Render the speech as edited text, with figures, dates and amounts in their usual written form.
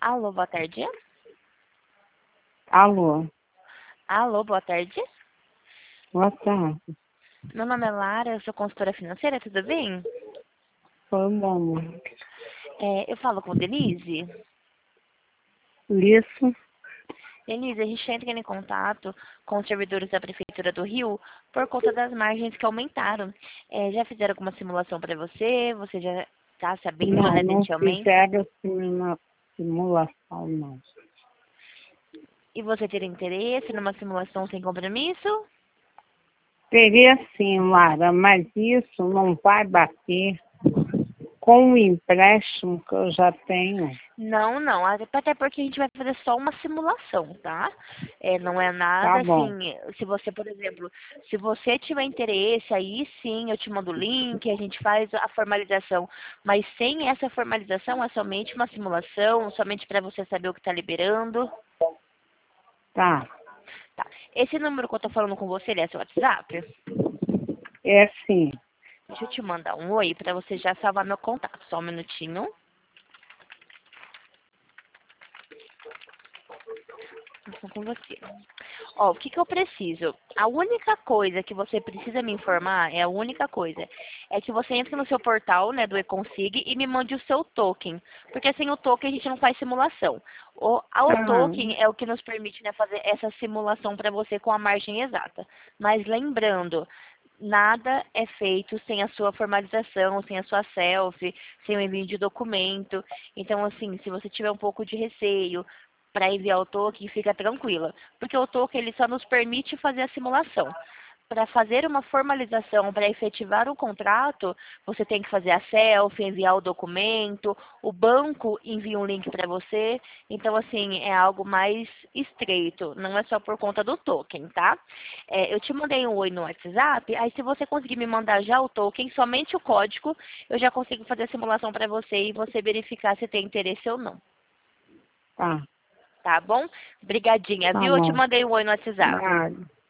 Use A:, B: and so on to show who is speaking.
A: Alô, boa tarde.
B: Alô,
A: Alô, boa tarde.
B: boa tarde.
A: Meu nome é Lara, eu sou consultora financeira, tudo bem?
B: Foi bom.
A: Eu falo com Denise.
B: Isso,
A: Denise, a gente está entrando em contato com os servidores da Prefeitura do Rio por conta das margens que aumentaram. Já fizeram alguma simulação para você? Você já está sabendo, né,
B: não
A: desse aumento?
B: fizeram uma simulação, não.
A: E você teria interesse numa simulação sem compromisso?
B: Teria sim, Lara, mas isso não vai bater com o empréstimo que eu já tenho.
A: Não, não. Até porque a gente vai fazer só uma simulação, tá? Não é
B: Tá
A: nada
B: bom,
A: assim. Se você, por exemplo, se você tiver interesse, aí sim eu te mando o link, a gente faz a formalização. Mas sem essa formalização é somente uma simulação, somente para você saber o que está liberando.
B: tá.
A: Tá. Esse número que eu tô falando com você, ele é seu WhatsApp?
B: É sim,
A: Deixa eu te mandar um oi para você já salvar meu contato. Só um minutinho. Estou com você. Ó, o que que eu preciso? A única coisa que você precisa me informar, é a única coisa, é que você entre no seu portal, né, do eConsig e me mande o seu token. Porque sem o token a gente não faz simulação. O
B: tá,
A: token é o que nos permite, né, fazer essa simulação para você com a margem exata. Mas lembrando, nada é feito sem a sua formalização, sem a sua selfie, sem o envio de documento. Então, assim, se você tiver um pouco de receio para enviar o token, fica tranquila. Porque o token ele só nos permite fazer a simulação. Para fazer uma formalização, para efetivar o contrato, você tem que fazer a selfie, enviar o documento, o banco envia um link para você. Então, assim, é algo mais estreito, não é só por conta do token, tá? Eu te mandei um oi no WhatsApp, aí se você conseguir me mandar já o token, somente o código, eu já consigo fazer a simulação para você e você verificar se tem interesse ou não.
B: tá,
A: Tá bom? Brigadinha,
B: tá
A: viu? Eu te
B: bom.
A: mandei um oi no WhatsApp.
B: Nada.